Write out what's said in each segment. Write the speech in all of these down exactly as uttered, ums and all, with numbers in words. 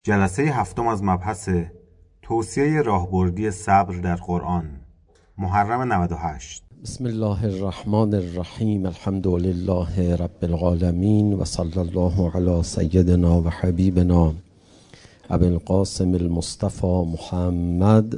جلسه هفتم از مبحث توصیه راهبردی صبر در قرآن، محرم نود و هشت. بسم الله الرحمن الرحیم. الحمد لله رب العالمین و صلی الله علی سیدنا و حبیبنا ابی القاسم المصطفى محمد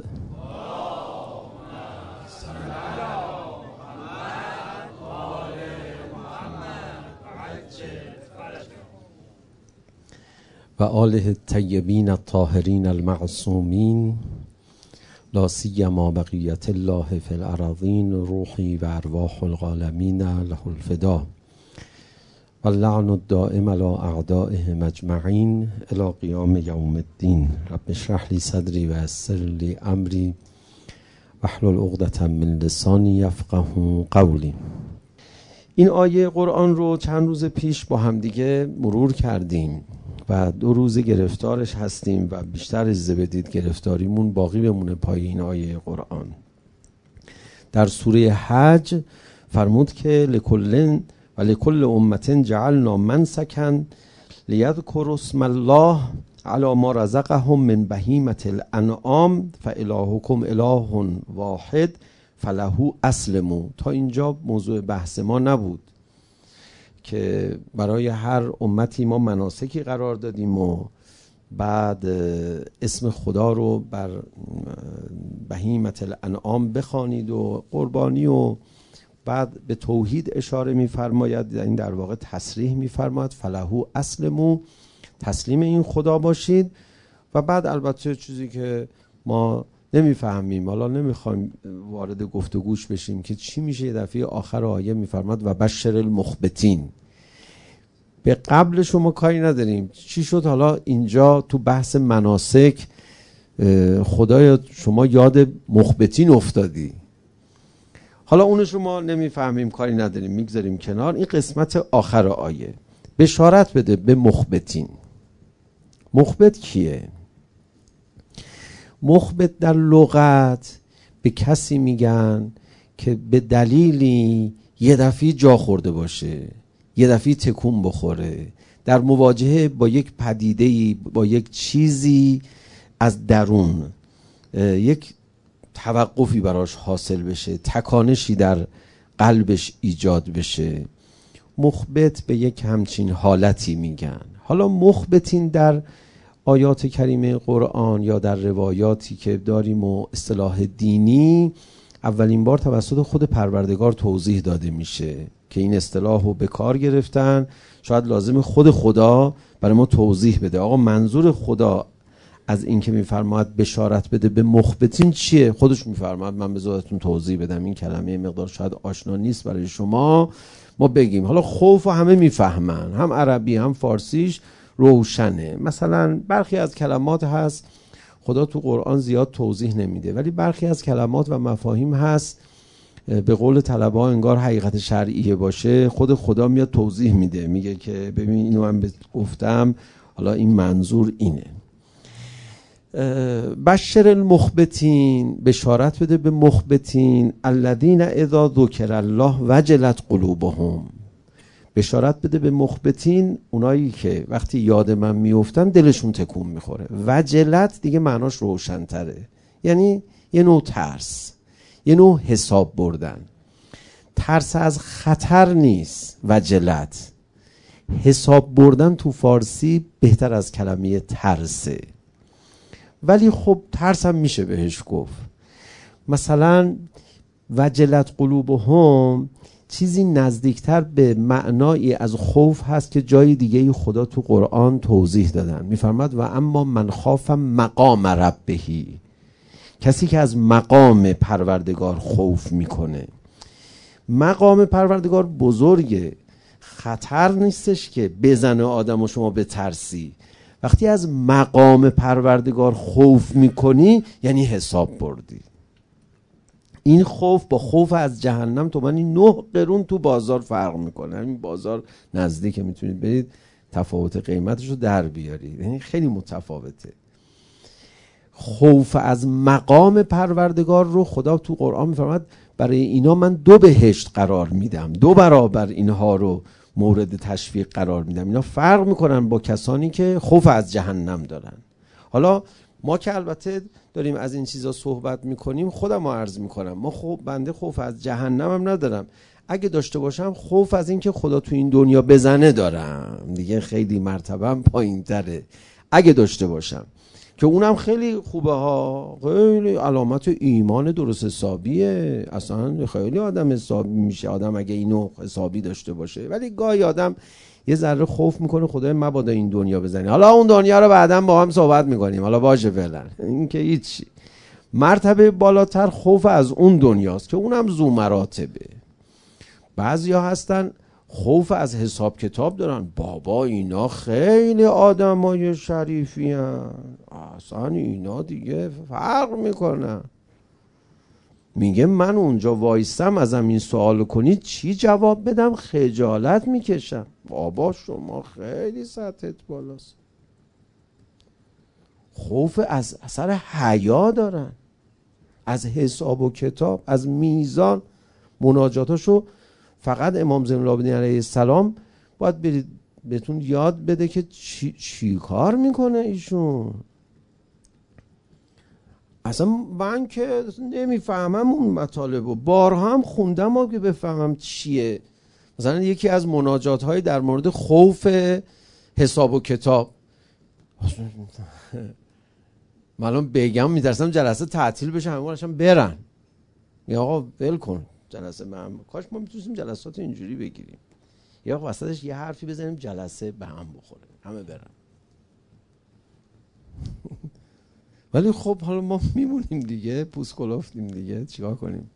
و آله الطیبین الطاهرین المعصومین لا سیما بقیت الله فی الارضین روحی و ارواح العالمین له الفدا و اللعن الدائم علی اعدائهم اجمعین الی قیام یوم الدین. رب اشرح لی صدری و یسر لی امری واحلل عقدة من لسانی یفقهوا قولی. این آیه قرآن رو چند روز پیش با هم دیگه مرور کردیم و دو روز گرفتارش هستیم و بیشتر اجازه بدید گرفتاریمون باقی بمونه پای این آیه قرآن. در سوره حج فرمود که لکل و لکل امت جعلنا منسکا لیذکروا اسم الله علی ما رزقهم من بهیمة الانعام فالهکم اله واحد فله اسلموا. تا اینجا موضوع بحث ما نبود که برای هر امتی ما مناسکی قرار دادیم و بعد اسم خدا رو بر بهیمة الانعام بخوانید و قربانی و بعد به توحید اشاره می‌فرماید، این در واقع تصریح می‌فرماید فله اسلموا، تسلیم این خدا باشید. و بعد البته چیزی که ما نمیفهمیم، حالا نمیخوایم وارد گفتگوش بشیم که چی میشه، یه دفعه آخر آیه میفرماد و بشر المخبتین. به قبل شما کاری نداریم چی شد حالا اینجا تو بحث مناسک خدایا شما یاد مخبتین افتادی، حالا اونو شما نمیفهمیم کاری نداریم میگذاریم کنار. این قسمت آخر آیه بشارت بده به مخبتین. مخبت کیه؟ مخبت در لغت به کسی میگن که به دلیلی یه دفعه جا خورده باشه، یه دفعه تکون بخوره، در مواجهه با یک پدیده‌ای، با یک چیزی از درون یک توقفی براش حاصل بشه، تکانشی در قلبش ایجاد بشه. مخبت به یک همچین حالتی میگن. حالا مخبتین در آیات کریمه قرآن یا در روایاتی که داریم و اصطلاح دینی اولین بار توسط خود پروردگار توضیح داده میشه که این اصطلاح رو به کار گرفتن. شاید لازم خود خدا برای ما توضیح بده آقا منظور خدا از این که میفرماید بشارت بده به مخبتین چیه. خودش میفرماید من بذارتون توضیح بدم، این کلمه مقدار شاید آشنا نیست برای شما، ما بگیم. حالا خوف همه میفهمن، هم عربی هم فارسیش روشنه. مثلا برخی از کلمات هست خدا تو قرآن زیاد توضیح نمیده، ولی برخی از کلمات و مفاهیم هست به قول طلبه انگار حقیقت شرعیه باشه، خود خدا میاد توضیح میده، میگه که ببین اینو من گفتم، حالا این منظور اینه. بشر المخبتین، بشارت بده به مخبتین الذین اذا ذکر الله وجلت قلوبهم. بشارت بده به مخبتین، اونایی که وقتی یاد من میافتن دلشون تکون میخوره. وجلت دیگه معناش روشن‌تره، یعنی یه نوع ترس، یه نوع حساب بردن. ترس از خطر نیست، وجلت حساب بردن تو فارسی بهتر از کلمه ترسه، ولی خب ترس هم میشه بهش گفت. مثلا وجلت قلوبهم چیزی نزدیکتر به معنایی از خوف هست که جای دیگه خدا تو قرآن توضیح دادن. میفرماد و اما من خاف مقام ربهی، کسی که از مقام پروردگار خوف میکنه. مقام پروردگار بزرگه، خطر نیستش که بزنه آدم و شما بترسی. وقتی از مقام پروردگار خوف میکنی یعنی حساب بردی. این خوف با خوف از جهنم تو من این نه قرون تو بازار فرق میکنه. این بازار نزدیکه، میتونید برید تفاوت قیمتش رو در بیارید، یعنی خیلی متفاوته. خوف از مقام پروردگار رو خدا تو قرآن میفرماد برای اینا من دو بهشت قرار میدم، دو برابر اینها رو مورد تشویق قرار میدم. اینا فرق میکنن با کسانی که خوف از جهنم دارن. حالا ما که البته داریم از این چیزا صحبت میکنیم، خودم رو عرض میکنم، ما خوب بنده خوف از جهنم هم ندارم، اگه داشته باشم خوف از این که خدا تو این دنیا بزنه دارم دیگه، خیلی مرتبه پایین تره. اگه داشته باشم که اونم خیلی خوبه ها، خیلی علامت ایمان درست حسابیه، اصلا خیلی آدم حسابی میشه آدم اگه اینو حسابی داشته باشه. ولی گاهی آدم یه ذره خوف میکنه خدای مبادا این دنیا بزنه. حالا اون دنیا رو بعداً با هم صحبت میکنیم، حالا باشه فعلا این که هیچی. مرتبه بالاتر خوف از اون دنیاست که اونم ذو مراتبه. بعضیا هستن خوف از حساب کتاب دارن، بابا اینا خیلی آدمای شریفی هن، اصلا اینا دیگه فرق میکنن. میگه من اونجا وایستم ازم این سوال کنید چی جواب بدم؟ خجالت میکشم. بابا شما خیلی سطحت بالاست. خوف از اثر حیا دارن، از حساب و کتاب، از میزان. مناجاتاشو فقط امام زین العابدین علیه السلام باید برید بهتون یاد بده که چی, چی کار میکنه ایشون. اصلا من که نمیفهمم اون مطالب و بارها هم خوندم و که بفهمم چیه. مثلا یکی از مناجات های در مورد خوف حساب و کتاب، من الان بگم میترسم جلسه تعطیل بشه، همه هاشم برن. یا آقا ول کن جلسه، من کاش ما میتونیم جلسات اینجوری بگیریم، یا وسطش یه حرفی بزنیم جلسه به هم بخوره همه برن. ولی خب حالا ما میمونیم دیگه، پوست کلفتیم دیگه، چیکار کنیم؟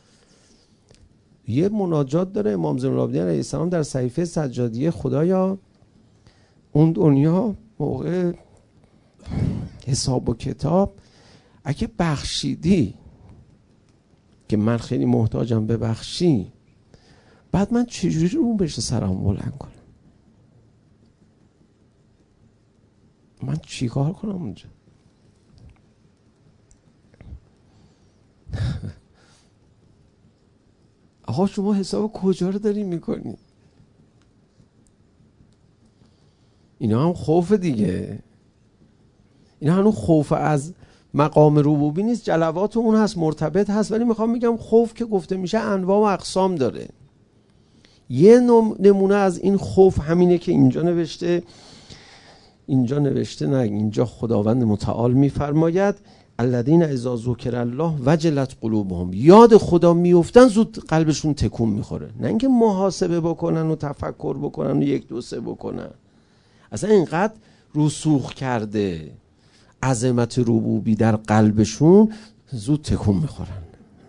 یه مناجات داره امام زین العابدین علیه السلام در صحیفه سجادیه: خدایا اون دنیا موقع حساب و کتاب اگه بخشیدی که من خیلی محتاجم ببخشی، بعد من چجوری رو بشه سرم بلند کنم؟ من چی کار کنم اونجا؟ آقا شما حساب کجا رو داری میکنی؟ اینا هم خوف دیگه، اینا هنوز خوف از مقام ربوبی نیست، جلوات اون هست، مرتبط هست. ولی میخوام میگم خوف که گفته میشه انواع و اقسام داره. یه نمونه از این خوف همینه که اینجا نوشته، اینجا نوشته نه اینجا خداوند متعال میفرماید: الذین اذا ذکر الله وجلت قلوبهم، یاد خدا میافتن زود قلبشون تکون میخوره. نه اینکه محاسبه بکنن و تفکر بکنن و یک دو سه بکنن، اصلا اینقدر رسوخ کرده عظمت ربوبی در قلبشون، زود تکون میخورن.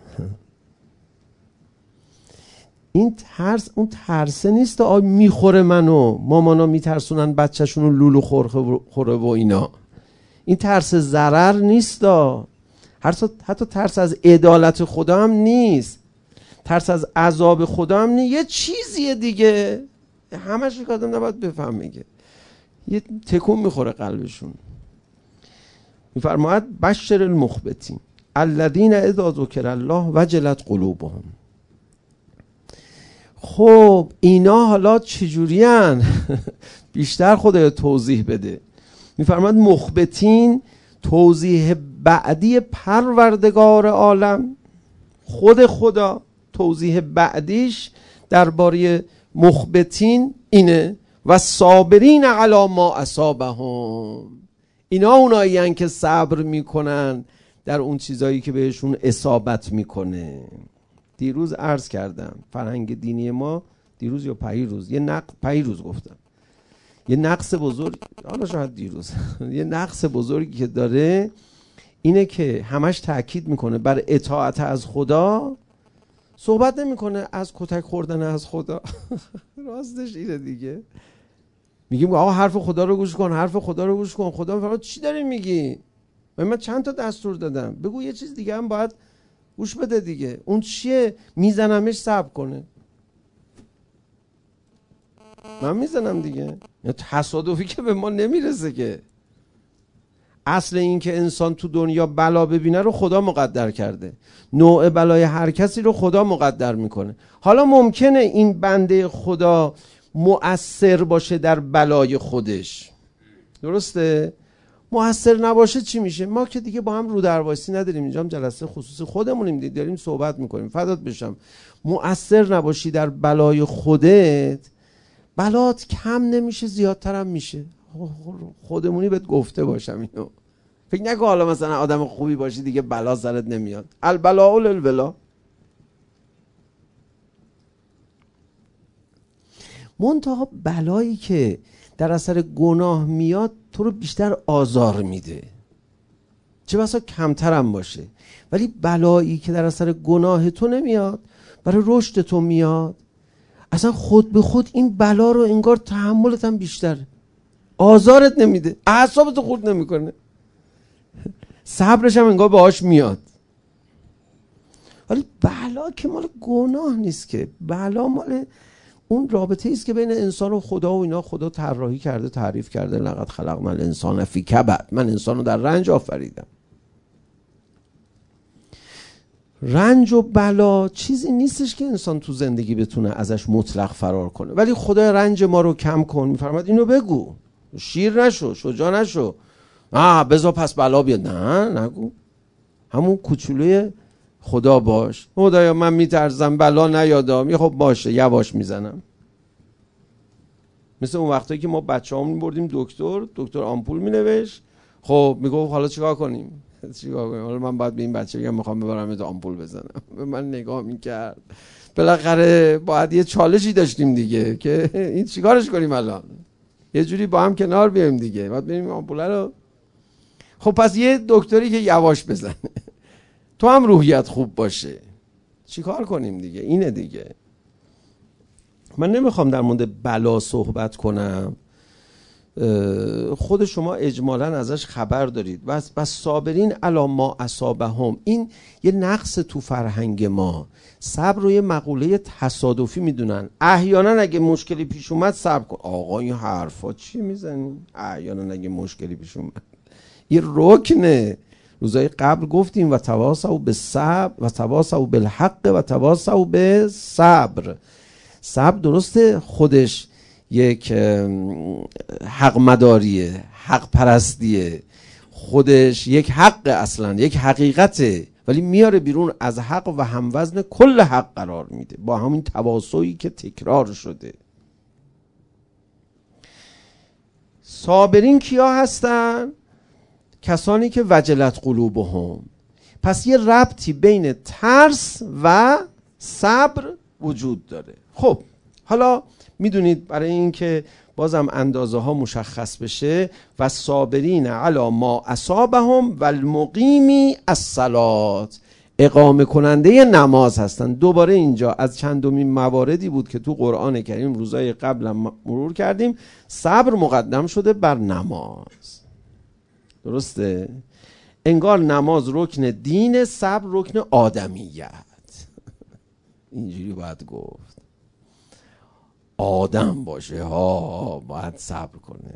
این ترس اون ترسه نیست آ میخوره منو، مامانا میترسونن بچهشون رو لولو خوره و اینا. این ترس ضرر نیست، حتی حتی ترس از عدالت خدا هم نیست، ترس از عذاب خدا هم نیست، یه چیزیه دیگه. همش که آدم نباید بفهم، میگه یه تکون میخوره قلبشون. میفرماید: بشر المخبتین الذین اذا ذکر الله وجلت قلوبهم. خب اینا حالا چجوری ان؟ بیشتر خدا توضیح بده. میفرماید مخبتین، توضیح بعدی پروردگار عالم، خود خدا توضیح بعدیش درباره مخبتین اینه: و صابرین علی ما اصابهم. اینا اونایی هن که صبر میکنن در اون چیزایی که بهشون اصابت میکنه. دیروز عرض کردم فرهنگ دینی ما، دیروز یا پیروز، یه نقص پیروز گفتم، یه نقص بزرگ، حالا شاید دیروز یه نقص بزرگی که داره اینه که همش تاکید میکنه بر اطاعت از خدا، صحبت نمیکنه از کتک خوردن از خدا. راستش اینه دیگه. میگیم آقا حرف خدا رو گوش کن، حرف خدا رو گوش کن. خدا فقط چی داری میگی؟ من چند تا دستور دادم، بگو یه چیز دیگه هم باید گوش بده دیگه. اون چیه؟ میزنمش صبر کنه. من میزنم دیگه، تصادفی که به ما نمیرسه که. اصل این که انسان تو دنیا بلا ببینه رو خدا مقدر کرده، نوع بلای هر کسی رو خدا مقدر میکنه. حالا ممکنه این بنده خدا مؤثر باشه در بلای خودش، درسته؟ مؤثر نباشه چی میشه؟ ما که دیگه با هم رو درواسی نداریم، اینجا هم جلسه خصوصی خودمونیم دیگه، داریم صحبت میکنیم. فدات بشم. مؤثر نباشی در بلای خودت، بلات کم نمیشه، زیادتر هم میشه. خودمونی بهت گفته باشم اینو. فکر نکن حالا مثلا آدم خوبی باشی دیگه بلا سرت نمیاد. البلاء للولا. منتها بلایی که در اثر گناه میاد تو رو بیشتر آزار میده، چه بسا کمتر هم باشه. ولی بلایی که در اثر گناه تو نمیاد، برای رشد تو میاد، اصلا خود به خود این بلا رو انگار تحملت هم بیشتره، آزارت نمیده، اعصابت خورد نمیکنه، صبرش هم انگار باهاش میاد. ولی بلا که مال گناه نیست که، بلا مال اون رابطه ایست که بین انسان و خدا و اینا خدا طراحی کرده، تعریف کرده. لقد خلقنا الانسان فی کبد، من انسان رو در رنج آفریدم. رنج و بلا چیزی نیستش که انسان تو زندگی بتونه ازش مطلق فرار کنه. ولی خدا رنج ما رو کم کن میفرماد اینو بگو، شیر نشو، شجاع نشو، آه بذار پس بلا بیاد. نه نگو، همون کوچولوی خدا باش. خدایا من میترسم بلا نیادم، یه خب باشه یواش میزنم. مثل اون وقتایی که ما بچه‌هامون میبردیم دکتر، دکتر آمپول مینوشت، خب میگفت حالا چیکار کنیم؟ چیکار کنیم؟ حالا من باید به این بچه بگم میخوام ببرم آمپول بزنم. به من نگاه میکرد. بالاخره باید یه چالشی داشتیم دیگه که این چیکارش کنیم الان؟ یه جوری با هم کنار بیایم دیگه. باید بریم آمپول رو. خب پس یه دکتری که یواش بزنه، تو هم روحیت خوب باشه، چیکار کنیم دیگه؟ اینه دیگه. من نمیخوام در مورد بلا صحبت کنم، خود شما اجمالاً ازش خبر دارید. بس بس صابرین علی ما اصابهم، این یه نقص تو فرهنگ ما. صبر رو یه مقوله تصادفی میدونن. احیانا اگه مشکلی پیش اومد صبر کن. آقا این حرفا چی میزنی؟ احیانا اگه مشکلی پیش اومد یه رکنه. روزای قبل گفتیم و تواصوا بالصبر و تواصوا بالحق و تواصوا بالصبر. صبر درسته خودش یک حق مداریه، حق پرستیه، خودش یک حق، اصلا یک حقیقته، ولی میاره بیرون از حق و هموزن کل حق قرار میده با همین تواصلی که تکرار شده. صابرین کیا هستن؟ کسانی که وجلت قلوبهم. پس یه ربطی بین ترس و صبر وجود داره. خب حالا میدونید برای اینکه بازم اندازه ها مشخص بشه، و صابرین علی ما اصابهم و المقیمی الصلاة، اقامه کننده نماز هستن. دوباره اینجا از چندمین مواردی بود که تو قرآن کریم روزای قبل مرور کردیم، صبر مقدم شده بر نماز. درسته؟ انگار نماز رکن دین، صبر رکن آدمیت. اینجوری باید گفت. آدم باشه ها، باید صبر کنه.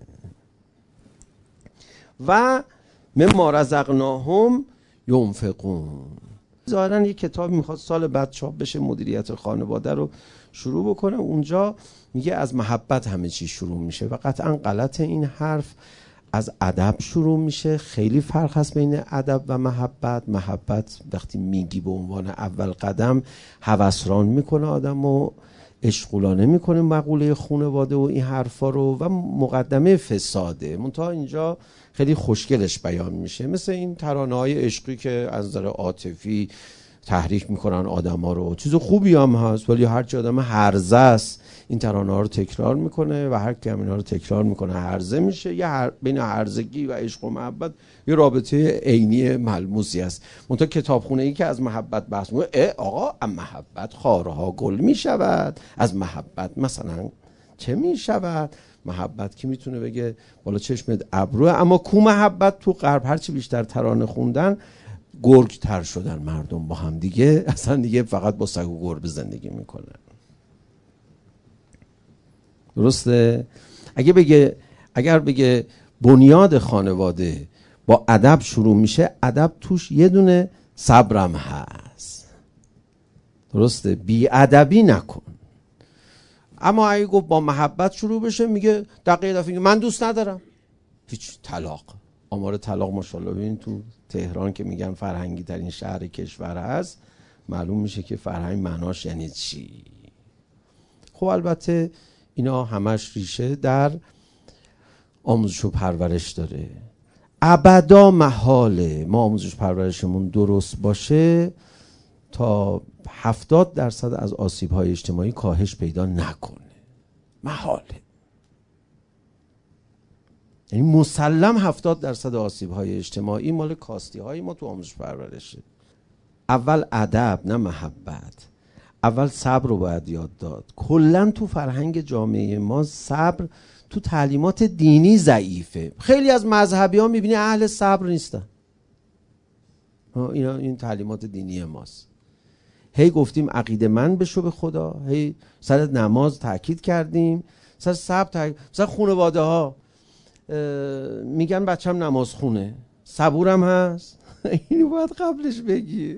و مما رزقناهم ینفقون. ظاهراً یک کتاب میخواد سال بعد چاپ بشه، مدیریت خانواده رو شروع بکنه. اونجا میگه از محبت همه چی شروع میشه و قطعاً غلط این حرف. از ادب شروع میشه. خیلی فرق هست بین ادب و محبت. محبت وقتی میگی به عنوان اول قدم هوسران میکنه آدم و اشغولانه میکنه مقوله خانواده و این حرفا رو، و مقدمه فساده. منتها اینجا خیلی خوشگلش بیان میشه، مثل این ترانه‌های عشقی که از نظر عاطفی تحریک میکنن آدما رو. چیز خوبی هم هست، ولی هر چه آدم هرزه است این ترانه‌ها رو تکرار میکنه و هر کی هم اینا رو تکرار میکنه هرزه میشه. یه هر... بین هرزگی و عشق و محبت یه رابطه عینی ملموسی است. منتها کتابخونه‌ای که از محبت بحث میکنه، اه آقا از محبت خارها گل میشود، از محبت مثلا چه میشود؟ محبت کی میتونه بگه بالا چشمت ابروه؟ اما کو محبت تو غرب هرچی بیشتر ترانه خوندن گرگ تر شدن مردم با هم دیگه، اصلا دیگه فقط با سگ و گربه زندگی میکنن. درسته؟ اگه بگه اگر بگه بنیاد خانواده با ادب شروع میشه، ادب توش یه دونه صبرم هست. درسته؟ بی ادبی نکن. اما اگه گفت با محبت شروع بشه، میگه دقیقه دفعه من دوست ندارم، هیچ طلاق. آمار طلاق ماشاءالله ببین تو تهران که میگن فرهنگی ترین شهر کشور هست، معلوم میشه که فرهنگ معناش یعنی چی. خب البته اینا همش ریشه در آموزش و پرورش داره. ابدا محاله ما آموزش پرورشمون درست باشه تا هفتاد درصد از آسیب‌های اجتماعی کاهش پیدا نکنه. محاله. یعنی مسلم هفتاد درصد آسیب‌های اجتماعی مال کاستی‌های ما تو آموزش پرورشه. اول ادب نه محبت. اول صبر رو باید یاد داد. کلاً تو فرهنگ جامعه ما صبر تو تعلیمات دینی ضعیفه. خیلی از مذهبی ها میبینی اهل صبر نیستن. اینا این تعلیمات دینی ماست. هی گفتیم عقیده من بشو به خدا، هی سر نماز تاکید کردیم، سر صبر تاکید. مثلا خانواده ها میگن بچم نماز خونه، صبورم هست. اینو باید قبلش بگی.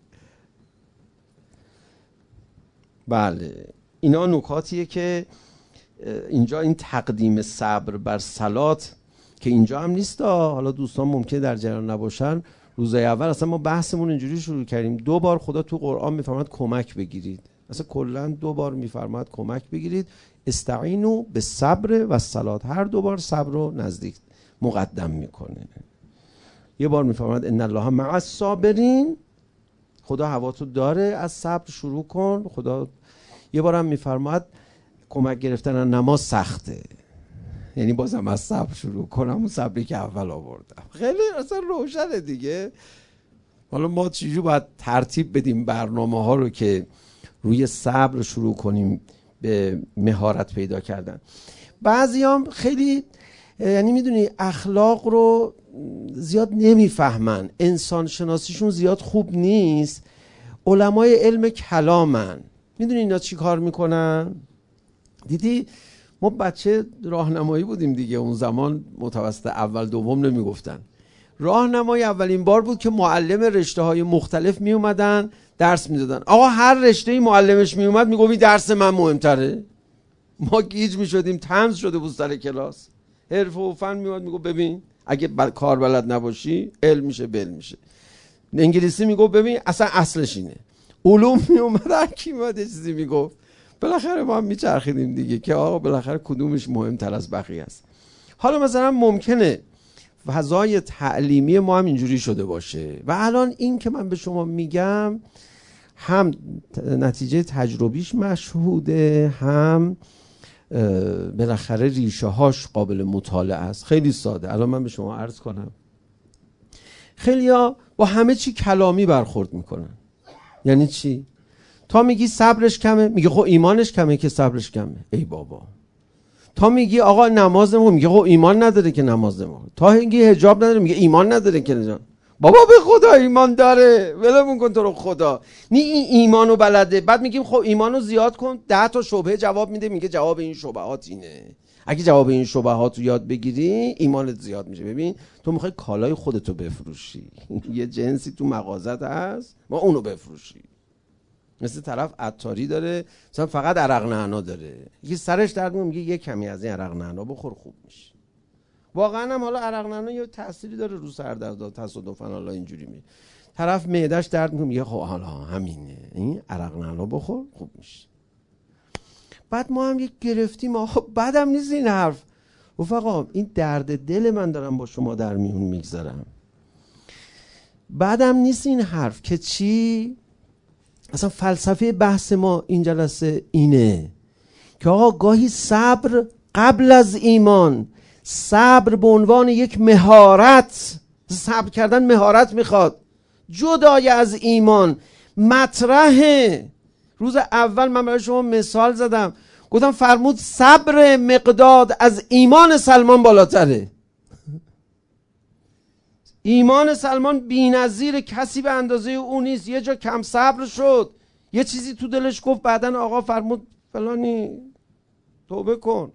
بله اینا نکاتیه که اینجا این تقدیم صبر بر صلات که اینجا هم نیست. حالا دوستان ممکنه در جریان نباشن، روز اول اصلا ما بحثمون اینجوری شروع کردیم دو بار خدا تو قرآن میفرماد کمک بگیرید. اصلا کلا دو بار میفرماد کمک بگیرید. استعینوا بالصبر و الصلات. هر دو بار صبر رو نزدیک مقدم میکنه. یه بار میفرماد ان الله مع الصابرین، خدا هواتو داره، از صبر شروع کن. خدا یه بارم میفرماد کمک گرفتن از نماز سخته، یعنی بازم از صبر شروع کنم، اون صبری که اول آوردم. خیلی اصلا روشنه دیگه. حالا ما چجوری باید ترتیب بدیم برنامه ها رو که روی صبر شروع کنیم به مهارت پیدا کردن. بعضی هم خیلی یعنی میدونی اخلاق رو زیاد نمیفهمن، انسان شناسیشون زیاد خوب نیست، علمای علم کلامن. میدونی اینا چی کار میکنن؟ دیدی ما بچه راهنمایی بودیم دیگه، اون زمان متوسط اول دوم نمیگفتن. راهنمایی اولین بار بود که معلم رشته های مختلف می اومدن درس میدادن. آقا هر رشته معلمش می اومد میگفت درس من مهمتره. ما گیج میشدیم، طنز شده بود سر کلاس. حرفه و فن میومد میگفت ببین اگه بل... کار بلد نباشی علم میشه بل میشه. انگلیسی میگفت ببین اصلا اصلش اینه. علوم میومد هر کی میومد چیزی میگفت. بالاخره ما هم میچرخیدیم دیگه که آقا بالاخره کدومش مهمتر از بقیه است. حالا مثلا ممکنه فضای تعلیمی ما هم اینجوری شده باشه و الان این که من به شما میگم هم نتیجه تجربیش مشهوده، هم بالاخره ریشه هاش قابل مطالعه است. خیلی ساده. الان من به شما عرض کنم خیلیا با همه چی کلامی برخورد میکنن. یعنی چی؟ تا میگی صبرش کمه میگه خب ایمانش کمه که صبرش کمه. ای بابا. تا میگی آقا نماز نمیخونه میگه خب ایمان نداره که نماز نمیخونه. تا میگی حجاب نداره میگه ایمان نداره که نجان. بابا به خدا ایمان داره، ولمون کن تو رو خدا. نی این ایمانو بلده. بعد میگیم خب ایمانو زیاد کن، ده تا شبهه جواب میده، میگه جواب این شبهات اینه. اگه جواب این شبهات رو یاد بگیری ایمانت زیاد میشه. ببین تو میخوای کالای خودتو بفروشی، یه جنسی تو مغازت هست ما اونو بفروشی. مثل طرف عطاری داره مثلا فقط عرق نعنا داره، یکی سرش درد میکنه میگه یه کمی از این عرق نعنا بخور خوب میشه. واقعا هم حالا عرق نعنا یه تأثیری داره رو سر درد، تصادفاً حالا اینجوری میشه. طرف معدهش درد میکنه میگه خب حالا همینه، این عرق نعنا بخور خوب میشه. بعد ما هم یک گرفتیم آقا بعدم نیست این حرف. رفقا این درد دل من دارم با شما در میون میگذارم. بعدم نیست این حرف که چی؟ اصلا فلسفه بحث ما این جلسه اینه که آقا گاهی صبر قبل از ایمان، صبر به عنوان یک مهارت، صبر کردن مهارت میخواد جدای از ایمان مطرحه. روز اول من برای شما مثال زدم، گفتم فرمود صبر مقداد از ایمان سلمان بالاتره. ایمان سلمان بی‌نظیر، کسی به اندازه او نیست. یه جا کم صبر شد، یه چیزی تو دلش گفت، بعدن آقا فرمود فلانی توبه کن.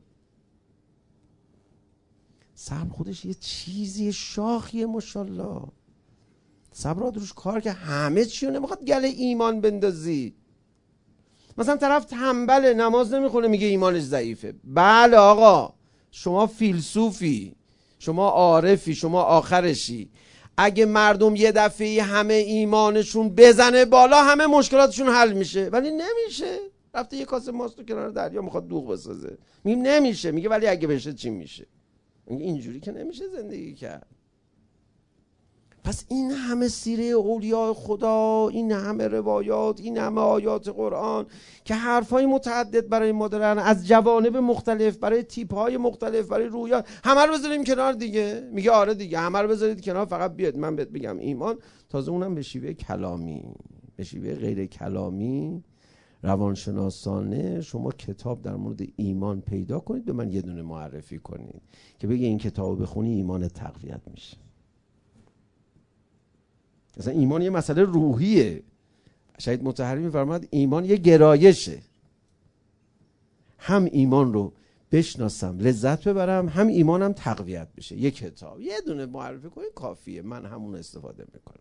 صبر خودش یه چیزی شاخیه ماشاءالله. صبر روش کار که همه چیو نمیخواد گله ایمان بندازی. مثلا طرف تنبله نماز نمیخونه میگه ایمانش ضعیفه. بله آقا شما فیلسوفی، شما عارفی، شما آخرشی. اگه مردم یه دفعه همه ایمانشون بزنه بالا همه مشکلاتشون حل میشه، ولی نمیشه. رفته یه کاسه ماست تو کنار دریا میخواد دوغ بسازه، میگیم نمیشه، میگه ولی اگه بشه چی میشه؟ میگه اینجوری که نمیشه زندگی کرد. پس این همه سیره اولیاء خدا، این همه روایات، این همه آیات قرآن که حرفای متعدد برای ما دارن از جوانب مختلف، برای تیپ‌های مختلف، برای رویات، همه رو بذاریم کنار دیگه. میگه آره دیگه همه رو بذارید کنار، فقط بیاد من بهت بگم ایمان، تازه اونم به شیوه کلامی، به شیوه غیر کلامی روانشناسانه. شما کتاب در مورد ایمان پیدا کنید، به من یه دونه معرفی کنید که بگه این کتابو بخونی ایمان تقویت میشه. مثلا ایمان یه مسئله روحیه. شهید مطهری میفرماد ایمان یه گرایشه. هم ایمان رو بشناسم لذت ببرم، هم ایمانم تقویت بشه. یه کتاب یه دونه معرفی کنید کافیه، من همون استفاده میکنم.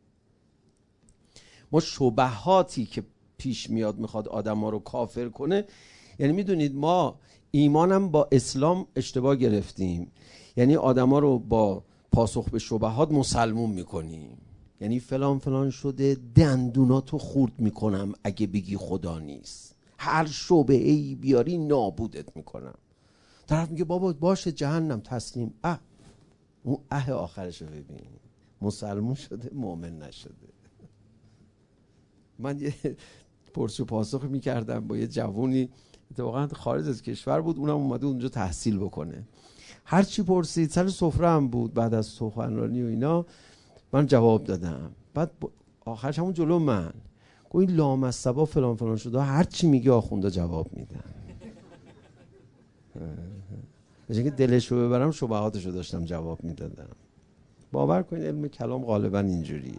ما شبهاتی که پیش میاد میخواد آدم ها رو کافر کنه، یعنی میدونید ما ایمانم با اسلام اشتباه گرفتیم، یعنی آدم ها رو با پاسخ به شبهات مسلمون میکنیم. یعنی فلان فلان شده دندوناتو خورد میکنم اگه بگی خدا نیست، هر شبهه‌ای بیاری نابودت میکنم. طرف میگه بابا باشه جهنم تسلیم. اه اون اه آخرشو ببین، مسلمون شده مؤمن نشده. من یه پرسش و پاسخ میکردم با یه جوونی، اتفاقا خارج از کشور بود، اونم اومده اونجا تحصیل بکنه. هر چی پرسید سر سفره هم بود، بعد از سخنرانی و اینا من جواب دادم. بعد آخرش همون جلو من گوی لامصبا فلان فلان شده، هر چی میگه آخونده جواب میدم. بچه که دلشو ببرم شبهاتشو داشتم جواب میدادم. باور کنید علم کلام غالبا اینجوریه.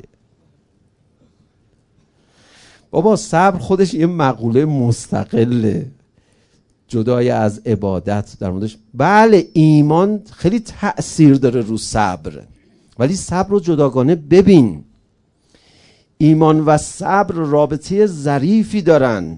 بابا صبر خودش یه مقوله مستقله جدای از عبادت در موردش. بله ایمان خیلی تأثیر داره رو صبر، ولی صبر رو جداگانه ببین. ایمان و صبر رابطه ظریفی دارن.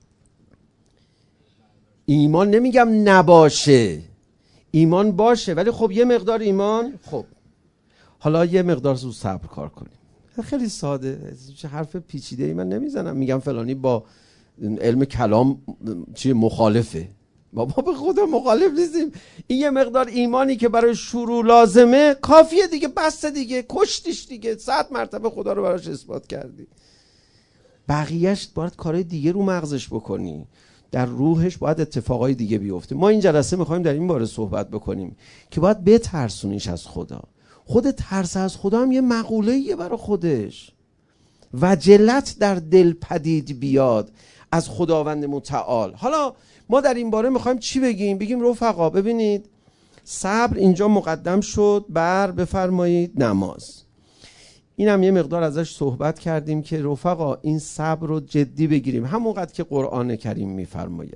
ایمان نمیگم نباشه، ایمان باشه، ولی خب یه مقدار ایمان، خب حالا یه مقدار رو صبر کار کنیم. خیلی ساده، حرف پیچیده ای من نمیزنم میگم فلانی با علم کلام چیه مخالفه. بابا به خدا مخالف نیستیم. این یه مقدار ایمانی که برای شروع لازمه کافیه دیگه، بس دیگه، کشتیش دیگه، صد مرتبه خدا رو براش اثبات کردی. بقیهش باید کارهای دیگه رو مغزش بکنی، در روحش باید اتفاقای دیگه بیفته. ما این جلسه میخوایم در این باره صحبت بکنیم که باید بترسونیش از خدا. خود ترس از خدا هم یه مقوله‌ایه برای خودش. وجلت در دل پدید بیاد از خداوند متعال. حالا ما در این باره میخوایم چی بگیم؟ بگیم رفقا ببینید صبر اینجا مقدم شد بر بفرمایید نماز. این هم یه مقدار ازش صحبت کردیم که رفقا این صبر رو جدی بگیریم همونقدر که قرآن کریم میفرماید.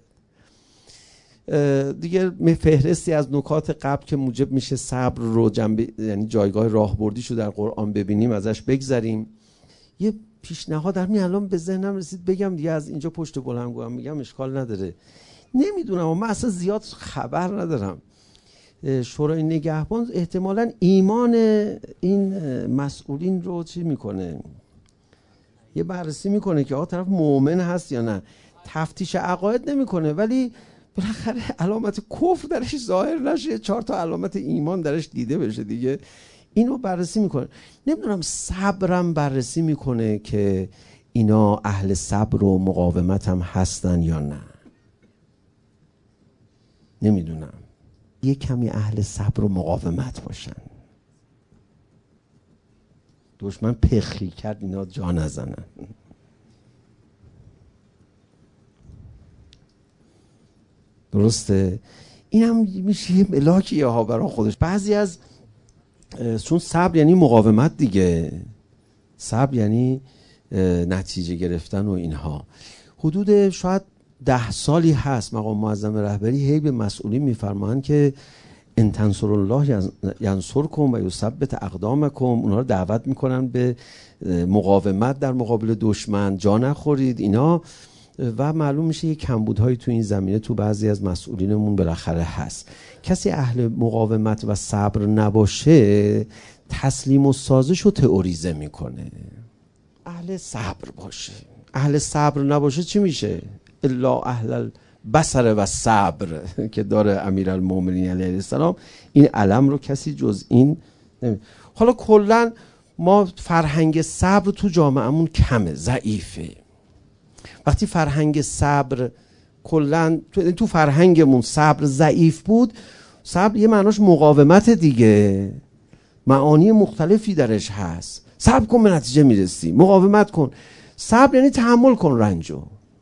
دیگه فهرستی از نکات قبل که موجب میشه صبر رو جنبه، یعنی جایگاه راهبردیشو در قرآن ببینیم ازش بگذریم. یه پیشنهاد در می الان به ذهنم رسید بگم دیگه، از اینجا پشت بلندگوام میگم اشکال نداره. نمیدونم من اصلا زیاد خبر ندارم. شورای نگهبان احتمالاً ایمان این مسئولین رو چی میکنه؟ یه بررسی میکنه که آقا طرف مؤمن هست یا نه. تفتیش عقاید نمیکنه، ولی بالاخره علامت کفر درش ظاهر نشه، چهار تا علامت ایمان درش دیده بشه دیگه. اینو بررسی میکنه. نمیدونم صبرم بررسی میکنه که اینا اهل صبر و مقاومت هم هستن یا نه. نمیدونم. یه کمی اهل صبر و مقاومت باشن. دشمن پخی کرد اینا جا نزنن. درسته؟ این هم میشه یه ملاکیه ها برای خودش. بعضی از چون صبر یعنی مقاومت دیگه، صبر یعنی نتیجه گرفتن و اینها. حدود شاید ده سالی هست مقام معظم رهبری هی به مسئولین میفرمایند که ان تنصروا الله ینصرکم و یثبت اقدامکم. اونها رو دعوت میکنن به مقاومت در مقابل دشمن، جا نخورید اینا. و معلوم میشه یه کمبودهایی تو این زمینه تو بعضی از مسئولینمون بالاخره هست. کسی اهل مقاومت و صبر نباشه تسلیم و سازش رو تئوریزه میکنه. اهل صبر باشه. اهل صبر نباشه چی میشه؟ الا اهل البصر و صبر که داره امیرالمومنین علیه السلام، این علم رو کسی جز این نمی... حالا کلا ما فرهنگ صبر تو جامعهمون کمه، ضعیفه. وقتی فرهنگ صبر کلا تو, تو فرهنگمون صبر ضعیف بود، صبر یه معناش مقاومت دیگه، معانی مختلفی درش هست. صبر کن به نتیجه میرسی، مقاومت کن. صبر یعنی تحمل کن رنجو.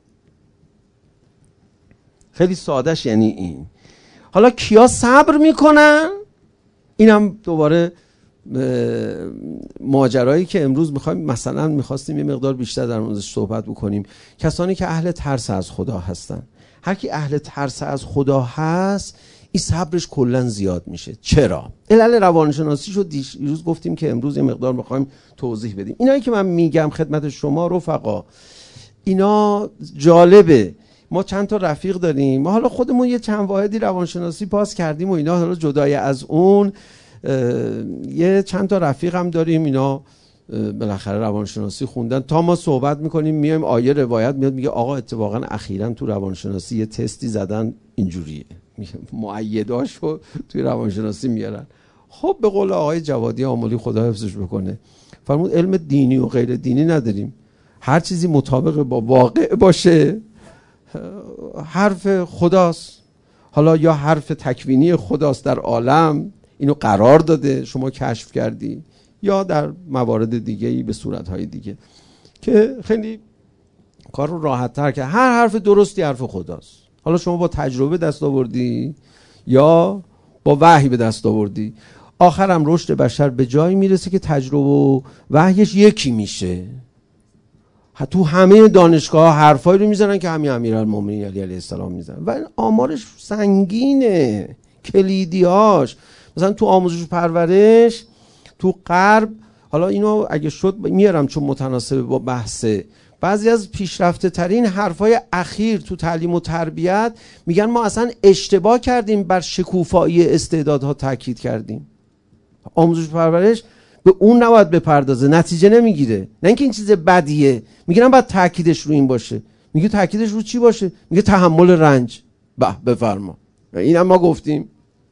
خیلی سادهش یعنی این. حالا کیا صبر میکنن؟ اینم دوباره ماجرایی که امروز میخوایم مثلا میخواستیم یه مقدار بیشتر در موردش صحبت بکنیم. کسانی که اهل ترس از خدا هستن. هر کی اهل ترس از خدا هست این صبرش کلا زیاد میشه. چرا؟ علل روانشناسی شو دیروز گفتیم که امروز یه مقدار میخوایم توضیح بدیم. اینایی که من میگم خدمت شما رفقا، اینا جالبه. ما چند تا رفیق داریم، ما حالا خودمون یه چند واحدی روانشناسی پاس کردیم و اینا، حالا جدای از اون یه چند تا رفیق هم داریم، اینا بالاخره روانشناسی خوندن. تا ما صحبت میکنیم میایم آیه روایت میاد میگه آقا اتفاقا اخیراً تو روانشناسی یه تستی زدن اینجوریه، مؤیداشو توی روانشناسی میارن. خب به قول آقای جوادی آملی خدا حفظش بکنه فرمود علم دینی و غیر دینی نداریم، هر چیزی مطابق با واقع باشه حرف خداست. حالا یا حرف تکوینی خداست در عالم، اینو قرار داده شما کشف کردی، یا در موارد دیگه‌ای به صورت‌های دیگه که خیلی کار رو راحت تر که هر حرف درستی حرف خداست. حالا شما با تجربه دست آوردی یا با وحی به دست آوردی، آخرم رشد بشر به جایی میرسه که تجربه و وحیش یکی میشه. تو همه دانشگاه حرفایی رو میزنن که همین امیرالمومنین علی علیه السلام میزنن و آمارش سنگینه. کلیدیاش مثلا تو آموزش پرورش تو غرب، حالا اینو اگه شد میارم چون متناسب با بحثه، بعضی از پیشرفته ترین حرفای اخیر تو تعلیم و تربیت میگن ما اصلا اشتباه کردیم، بر شکوفایی استعدادها تاکید کردیم. آموزش پرورش به اون نباید بپردازه، نتیجه نمیگیره. نه اینکه این چیز بدیه، میگن باید تاکیدش رو این باشه. میگه تاکیدش رو چی باشه؟ میگه تحمل رنج. به بفرما، اینم ما گفتیم.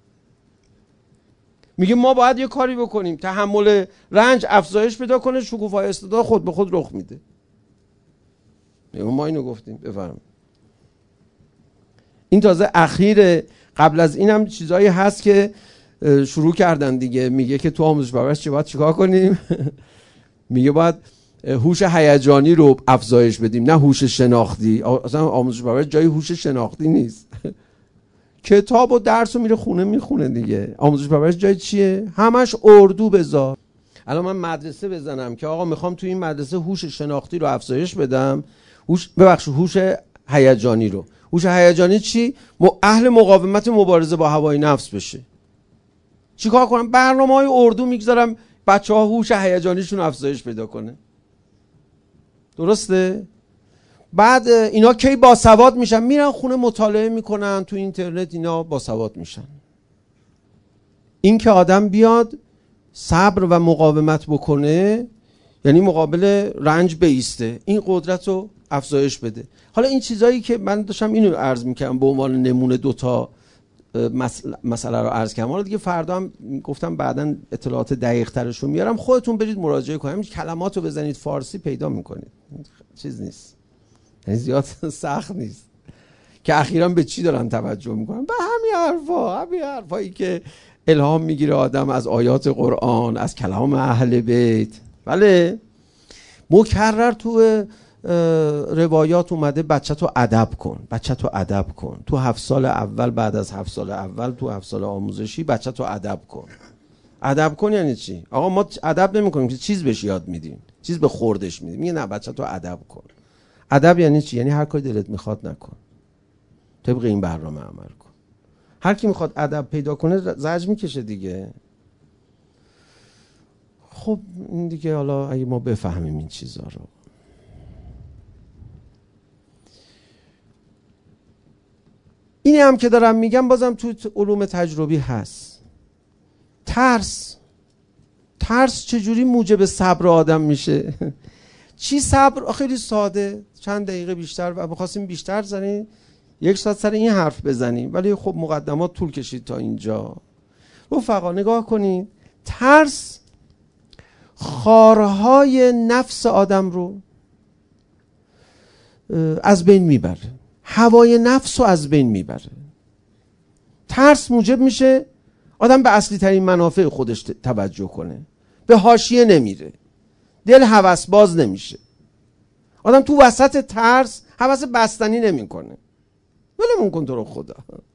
میگه ما باید یه کاری بکنیم تحمل رنج افزایش پیدا کنه، شکوفای استعداد خود به خود رخ میده. ما اینو گفتیم. بفرما. این تازه اخیره، قبل از اینم چیزایی هست که شروع کردن دیگه. میگه که تو آموزش پرورش چی باید چیکار کنیم؟ میگه باید هوش هیجانی رو افزایش بدیم نه هوش شناختی. اصلا آموزش پرورش جای هوش شناختی نیست. کتاب و درس رو میره خونه میخونه دیگه. آموزش پرورش جای چیه؟ همش اردو بذار. الان من مدرسه بزنم که آقا میخوام تو این مدرسه هوش شناختی رو افزایش بدم، هوش ببخش هوش هیجانی رو. هوش هیجانی چی؟ اهل مقاومت مبارزه با هوای نفس بشه. چیکار کنم؟ برنامه‌های اردو میگذارم بچه‌ها هوش هیجانیشون افزایش پیدا کنه. درسته؟ بعد اینا کی باسواد میشن؟ میرن خونه مطالعه میکنن تو اینترنت، اینا باسواد میشن. این که آدم بیاد صبر و مقاومت بکنه، یعنی مقابل رنج بیسته، این قدرت رو افزایش بده. حالا این چیزایی که من داشتم اینو عرض میکنم به عنوان نمونه دوتا مسئله رو عرض کردم. حالا دیگه فردا هم گفتم بعداً اطلاعات دقیق ترش رو میارم، خودتون برید مراجعه کنید، کلمات رو بزنید فارسی پیدا میکنید. چیز نیست، یعنی زیاد سخت نیست. که اخیراً به چی دارن توجه میکنن؟ به همین حرفا، همین حرفایی که الهام میگیره آدم از آیات قرآن، از کلام اهل بیت. بله مکرر تو روایات اومده بچه تو ادب کن، بچه تو ادب کن. تو هفت سال اول، بعد از هفت سال اول، تو هفت سال آموزشی بچه تو ادب کن. ادب کن یعنی چی؟ آقا ما ادب نمی کنیم که چیز بهش یاد میدیم، چیز به خوردش میدیم. میگه نه بچه تو ادب کن. ادب یعنی چی؟ یعنی هر کاری دلت میخواد نکن، طبق این برنامه عمل کن. هر کی میخواد ادب پیدا کنه زجر میکشه دیگه. خب این دیگه حالا اگه ما بفهمیم این چیزا رو. اینی هم که دارم میگم بازم تو علوم تجربی هست. ترس ترس چجوری موجب صبر آدم میشه؟ چی صبر؟ خیلی ساده، چند دقیقه بیشتر و بخواستیم بیشتر زنیم یک ساعت سر این حرف بزنیم، ولی خب مقدمات طول کشید تا اینجا. رفقا نگاه کنید، ترس خارهای نفس آدم رو از بین میبره، هوای نفس رو از بین میبره. ترس موجب میشه آدم به اصلی ترین منافع خودش توجه کنه، به حاشیه نمیره، دل هوس باز نمیشه. آدم تو وسط ترس هوس بستنی نمیکنه، ولمون کن تو رو خدا.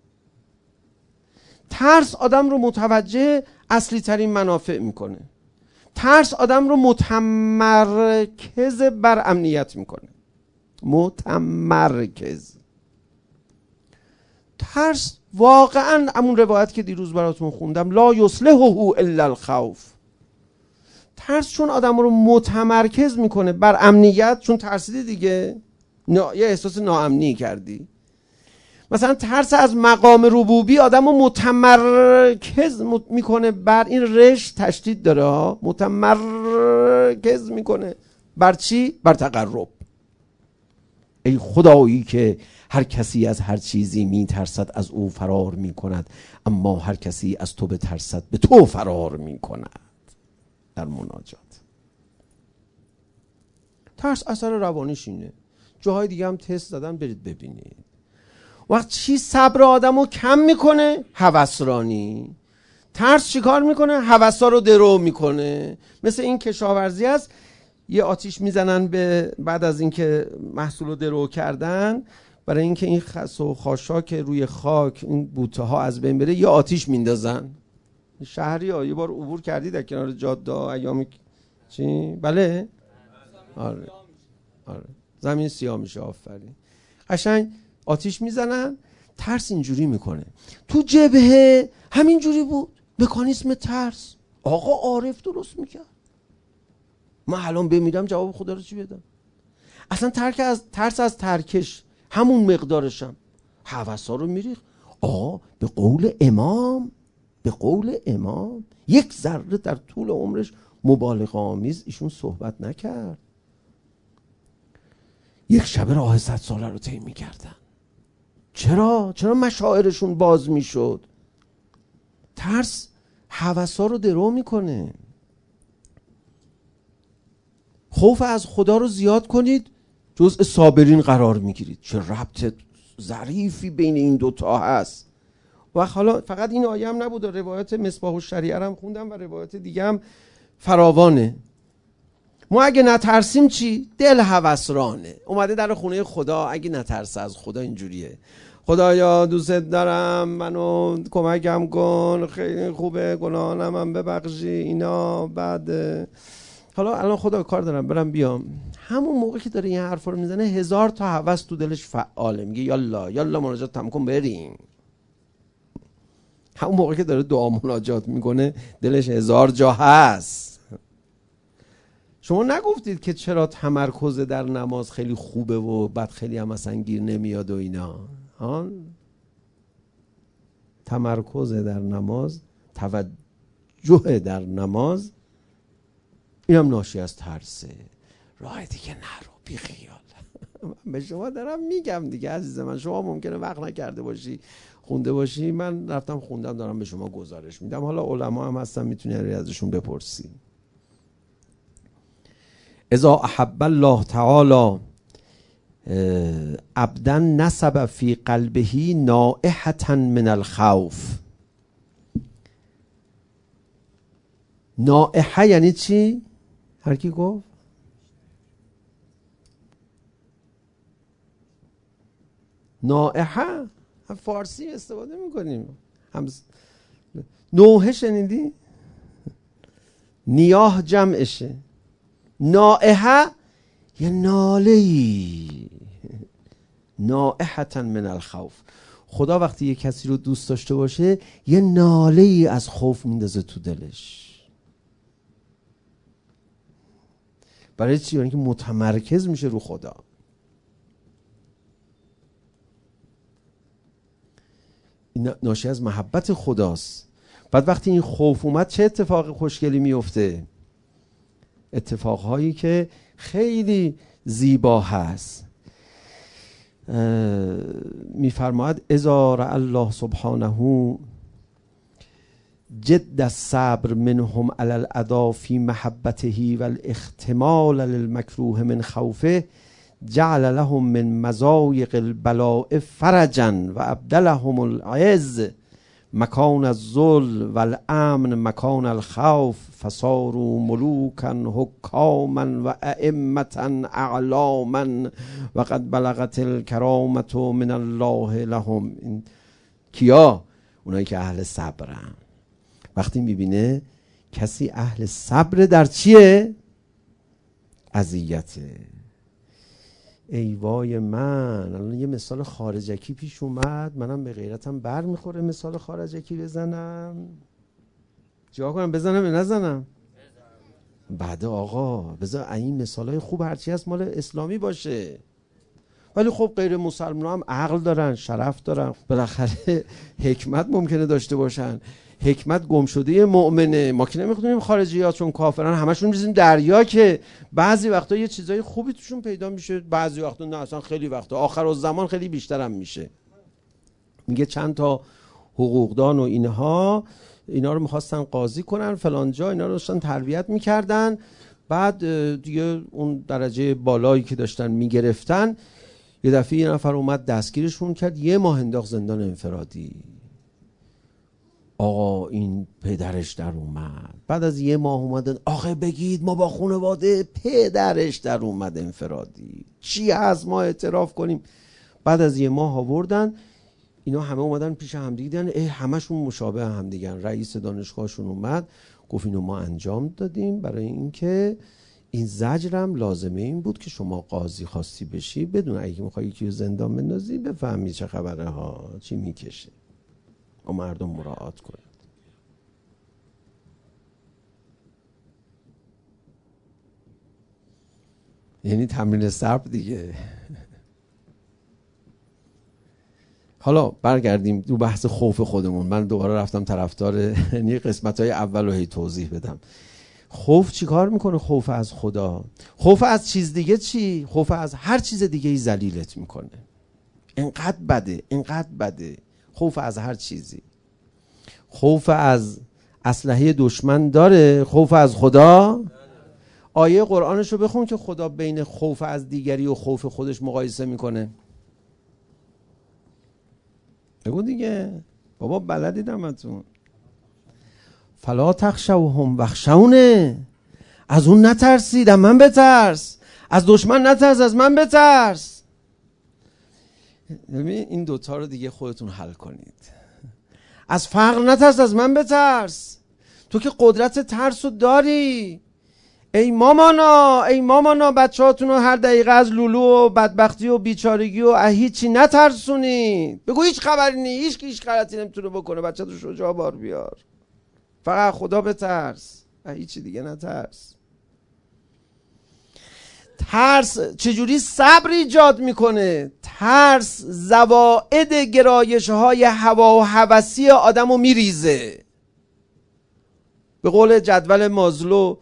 ترس آدم رو متوجه اصلی ترین منافع میکنه. ترس آدم رو متمرکز بر امنیت میکنه. متمرکز. ترس واقعا همون روایت که دیروز براتون خوندم، لا یصلحه الا الخوف. ترس چون آدم رو متمرکز میکنه بر امنیت، چون ترسیدی دیگه، نا... یه احساس ناامنی کردی. مثلا ترس از مقام ربوبی آدم رو متمرکز میکنه بر این رشت، تشدید داره ها، متمرکز میکنه بر چی؟ بر تقرب. ای خدایی که هر کسی از هر چیزی میترسد از او فرار میکند، اما هر کسی از تو بترسد به تو فرار میکند. در مناجات ترس اثر روانیش اینه. جاهای دیگه هم تست دادن، برید ببینید. وقت چی صبر آدم رو کم میکنه؟ هوسرانی. ترس چی کار میکنه؟ هوسا رو درو میکنه. مثل این کشاورزی هست، یه آتیش میزنن به بعد از اینکه محصول رو درو کردن، برای اینکه این خس و خاشاک روی خاک، این بوته ها از بین بره، یه آتیش میندازن. شهری ها یه بار عبور کردی در کنار جاده ایامی چی؟ بله؟ آره آره زمین سیاه میشه. آفرین. قشنگ آتیش میزنن. ترس اینجوری میکنه. تو جبهه همینجوری بود مکانیسم ترس. آقا عارف درست میکرد. من الان بمیرم جواب خدا رو چی بدم؟ اصلا ترک از ترس از ترکش همون مقدارشم هوسا رو میریخ. آقا به قول امام به قول امام یک ذره در طول عمرش مبالغه آمیز ایشون صحبت نکرد. یک شب راه صد ساله رو طی می‌کردن. چرا؟ چرا مشاعرشون باز میشد؟ ترس هوسا رو درو میکنه. خوف از خدا رو زیاد کنید، جزء صابرین قرار میگیرید. چه ربط ظریفی بین این دوتا هست. و حالا فقط این آیه هم نبود، روایت مصباح الشریعه هم خوندم و روایت دیگه هم فراوانه. ما اگه نترسیم چی؟ دل هوسرانه. اومده در خونه خدا، اگه نترسه از خدا اینجوریه: خدایا دوست دارم، منو کمکم کن، خیلی خوبه، گناهانم هم ببخشی اینا. بعد حالا الان خدا کار دارم برم بیام. همون موقع که داره این حرفا رو میزنه هزار تا هوس تو دلش فعاله، میگه یالا یالا مناجات تموم کن بریم. همون موقع که داره دعا مناجات میکنه دلش هزار جا هست. شما نگفتید که چرا تمرکز در نماز خیلی خوبه و بعد خیلی هم اصلا گیر نمیاد و اینا؟ ها؟ تمرکز در نماز، توجه در نماز، اینم ناشی از ترسه. راه دیگه نرو، بی خیال. به شما دارم میگم دیگه عزیز من. شما ممکنه وقت نکرده باشی، خونده باشی، من رفتم خوندم، دارم به شما گزارش میدم. حالا علما هم هستن، میتونی ازشون بپرسی. اذا احب الله تعالی عبدا نسب فی قلبه نائحة من الخوف. نائحه یعنی چی؟ هر کی گفت؟ نائحه فارسی استفاده میکنیم. هم نوحه شنیدی؟ نیاه جمعشه. نائحه یه ناله‌ای، نائحة من الخوف. خدا وقتی یه کسی رو دوست داشته باشه یه ناله‌ای از خوف میندازه تو دلش. برای چی؟ یعنی که متمرکز میشه رو خدا. ناشی از محبت خداست. بعد وقتی این خوف اومد چه اتفاق خوشگلی میفته؟ اتفاقهایی که خیلی زیبا هست. میفرماید اذا رأى الله سبحانه جد الصبر منهم على الاداء في محبته والاحتمال للمكروه من خوفه جعل لهم من مضایق البلاء فرجا و ابدلهم العز مکان الذل والامن مکان الخوف فصاروا ملوکا حکاما و ائمة اعلاما و قد بلغت الکرامة من الله لهم. این کیا؟ اونایی که اهل صبرن. وقتی میبینه کسی اهل صبر در چیه؟ اذیته. ای وای من، الان یه مثال خارجکی پیش اومد، منم به غیرتم بر میخوره مثال خارجکی بزنم. جا کنم بزنم یا نزنم؟ بعد آقا بذار این مثالای خوب هرچی هست مال اسلامی باشه. ولی خب غیر مسلمان هم عقل دارن، شرف دارن، بالاخره حکمت ممکنه داشته باشن. حکمت گم شده مؤمنه. ما که نمیخونیم خارجیات چون کافرن همشون می‌ریزیم دریا، که بعضی وقتا یه چیزای خوبی توشون پیدا میشه، بعضی وقتا نه، اصلا خیلی وقتا آخرالزمان خیلی بیشتر هم میشه. میگه چند تا حقوقدان و اینها اینا رو میخواستن قاضی کنن فلان جا، اینا رو داشتن تربیت میکردن، بعد دیگه اون درجه بالایی که داشتن میگرفتن یه دفعه یه نفر اومد دستگیرشون کرد، یه ماه انداخت زندان انفرادی. آقا این پدرش در اومد. بعد از یه ماه اومدن آقا بگید ما با خانواده پدرش در اومد انفرادی، چی هست ما اعتراف کنیم. بعد از یه ماه آوردن، اینا همه اومدن پیش همدیگه دیدن اه همشون مشابه همدیگن. رئیس دانشگاهشون اومد گفت اینو ما انجام دادیم برای اینکه این زجرم لازمه این بود که شما قاضی خواستی بشی بدون اگه میخوایی یکی رو زندان بندازی بفهمی چه خبره ها، چی میکشه، و مردم مراعات کنید. یعنی تمرین صبر دیگه. حالا برگردیم دو بحث خوف خودمون. من دوباره رفتم طرفدار یعنی قسمت‌های اول رو هی توضیح بدم. خوف چی کار میکنه؟ خوف از خدا. خوف از چیز دیگه چی؟ خوف از هر چیز دیگه ای ذلیلت میکنه. اینقدر بده، اینقدر بده. خوف از هر چیزی. خوف از اسلحه دشمن داره، خوف از خدا. آیه قرآنش رو بخون که خدا بین خوف از دیگری و خوف خودش مقایسه میکنه. بگو دیگه بابا، بلدیدم اتون. فلا تخشوهم واخشونی، از اون نترسید، از من بترس. از دشمن نترس، از من بترس. ببین این دوتا رو دیگه خودتون حل کنید. از فقر نترس، از من بترس. تو که قدرت ترس رو داری. ای مامانا، ای مامانا بچه هاتون رو هر دقیقه از لولو و بدبختی و بیچارگی و هیچی نترسونید. بگو هیچ خبری نی، هیچ که هیچ غلطی نمیتونه بکنه، بچه تو شجاع بار بیار، فقط خدا بترس، هیچی دیگه نترس. ترس چجوری صبر ایجاد میکنه؟ ترس زوائد گرایش های هوا و هوسی آدم رو میریزه. به قول جدول مازلو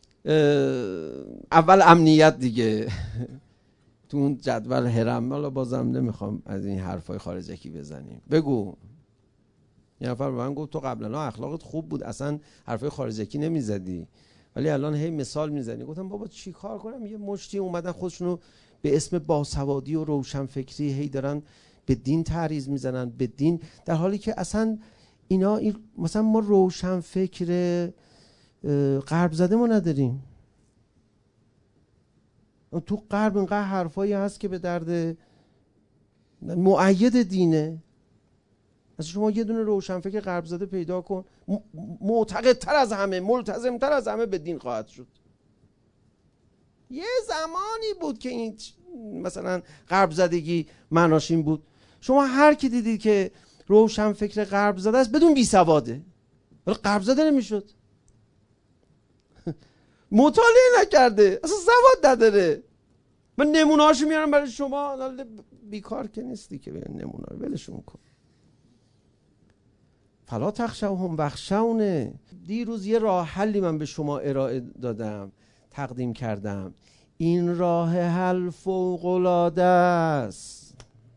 اول امنیت دیگه تو اون جدول هرم. حالا بازم نمیخوام از این حرفای خارجکی بزنیم. بگو. یه نفر به من گفت تو قبلا اخلاقت خوب بود اصلا حرفای خارجکی نمیزدی، ولی الان هی مثال میزنی. گفتم بابا چی کار کنم؟ یه مشتی اومدن خودشونو به اسم باسوادی و روشنفکری هی دارن به دین تعریض میزنن، به دین، در حالی که اصلا اینا ای مثلا ما روشنفکر غرب زده ما نداریم. تو غرب اینقدر حرفایی هست که به درد مؤید دینه. از شما یه دونه روشنفکر غرب زده پیدا کن، معتقدتر از همه، ملتزمتر از همه به دین خواهد شد. یه زمانی بود که این مثلا غرب زدگی معناش این بود. شما هر کی دیدید که روشنفکر غرب زده است بدون بی سواده، ولی غرب زده نمیشد. مطالعه نکرده، اصلا سواد نداره. من نمونه هاشو میارم برای شما، بیکار که نیستی که نمونه ولشون کن. فلا تخشوهم واخشونی. دیروز یه راه حلی من به شما ارائه دادم، تقدیم کردم. این راه حل فوق العاده است،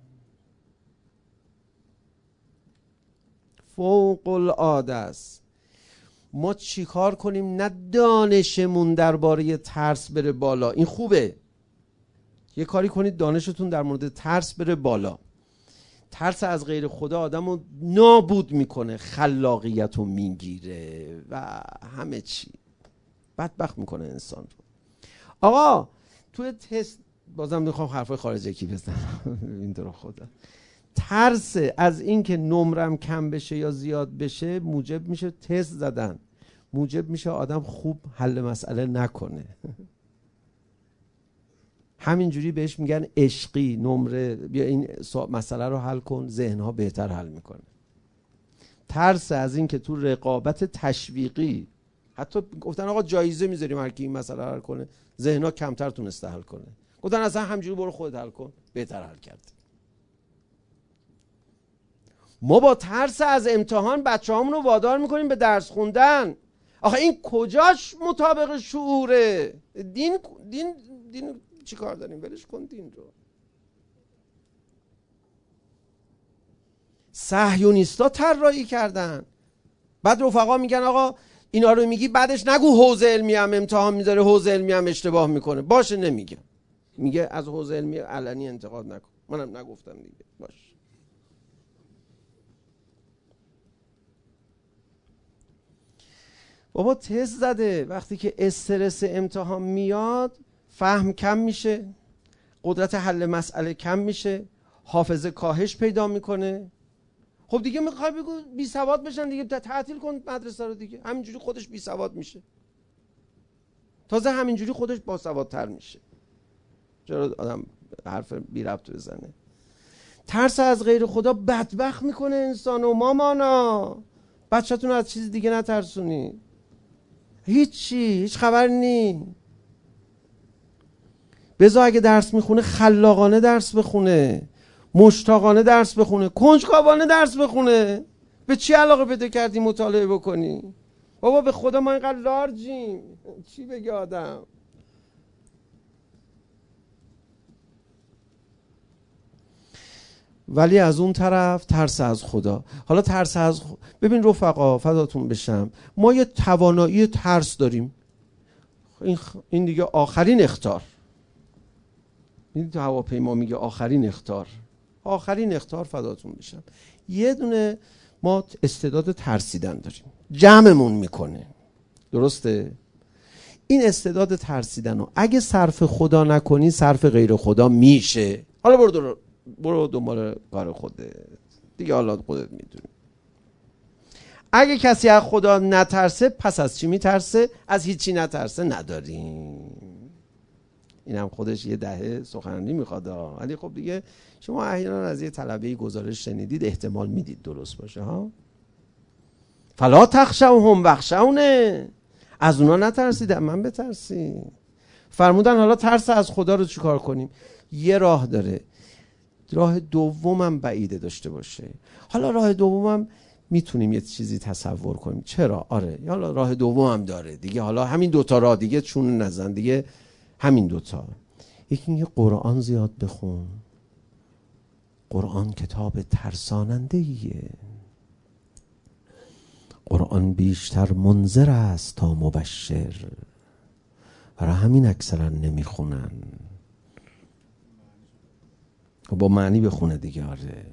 فوق العاده است. ما چی کار کنیم؟ نه دانشمون درباره ترس بره بالا، این خوبه، یه کاری کنید دانشتون در مورد ترس بره بالا. ترس از غیر خدا آدم رو نابود میکنه، خلاقیت رو میگیره و همه چی، بدبخت میکنه انسان رو. آقا توی تست بازم میخوام حرفای خارج یکی بزنم این درو خدا. ترس از اینکه نمرم کم بشه یا زیاد بشه موجب میشه تست زدن، موجب میشه آدم خوب حل مسئله نکنه. همینجوری بهش میگن عشقی، نمره بیا این مسئله رو حل کن، ذهنها بهتر حل میکنه. ترس از این که تو رقابت تشویقی، حتی گفتن آقا جایزه میذاریم هر کی این مسئله حل کنه، ذهنها کمتر تونسته حل کنه. گفتن اصلا همینجوری برو خودت حل کن، بهتر حل کرد. ما با ترس از امتحان بچه‌هامون رو وادار میکنیم به درس خوندن. آخه این کجاش مطابق شعوره؟ دین دین دین چی کار داریم؟ ولش کن دین رو. صهیونیستا طراحی کردن، بعد رفقا میگن آقا اینا رو میگی بعدش نگو حوزه علمی هم امتحان میذاره، حوزه علمی هم اشتباه میکنه. باشه نمیگم، میگه از حوزه علمی علنی انتقاد نکن، منم نگفتم دیگه، باش. بابا تست زده وقتی که استرس امتحان میاد فهم کم میشه، قدرت حل مسئله کم میشه، حافظه کاهش پیدا میکنه. خب دیگه میخوای بگو بی سواد بشن دیگه، تعطیل کن مدرسه رو دیگه، همینجوری خودش بی سواد میشه، تازه همینجوری خودش با سوادتر میشه. چرا آدم حرف بی ربط بزنه؟ ترس از غیر خدا بدبخت میکنه انسانو. مامانا بچه‌تون از چیز دیگه نترسونی، هیچی، هیچ خبر نی. بذار اگه درس میخونه خلاقانه درس بخونه، مشتاقانه درس بخونه، کنجکاوانه درس بخونه. به چی علاقه پیدا کردی مطالعه بکنی؟ بابا به خدا ما اینقدر لارجیم، چی بگه آدم؟ ولی از اون طرف ترس از خدا. حالا ترس از خ... ببین رفقا فداتون بشم، ما یه توانایی ترس داریم. این, خ... این دیگه آخرین اخطار. این تو هواپیما میگه آخرین اخطار، آخرین اخطار فداتون بشم. یه دونه ما استعداد ترسیدن داریم، جمعمون میکنه، درسته؟ این استعداد ترسیدن رو اگه صرف خدا نکنی صرف غیر خدا میشه. حالا برو در... برو دنبال کار خودت دیگه، حالا خودت میدونی. اگه کسی از خدا نترسه پس از چی میترسه؟ از هیچی نترسه نداریم. این هم خودش یه دهه سخنرانی میخواد، ولی خب دیگه شما احیانا از یه طلبه گزارش شنیدید، احتمال میدید درست باشه ها. فلا تخشوهم واخشونی، از اونا نترسید، من بترسی. فرمودن حالا ترس از خدا رو چیکار کنیم؟ یه راه داره، راه دومم بعیده داشته باشه. حالا راه دومم میتونیم یه چیزی تصور کنیم، چرا؟ آره حالا راه دومم داره دیگه، حالا همین دوتا راه دیگه چون نزن دیگه، همین دوتا. یکی اینکه قرآن زیاد بخون. قرآن کتاب ترساننده ایه. قرآن بیشتر منذر است تا مبشر، برای همین اکثرا نمیخونن. با معنی بخونه دیگه. آره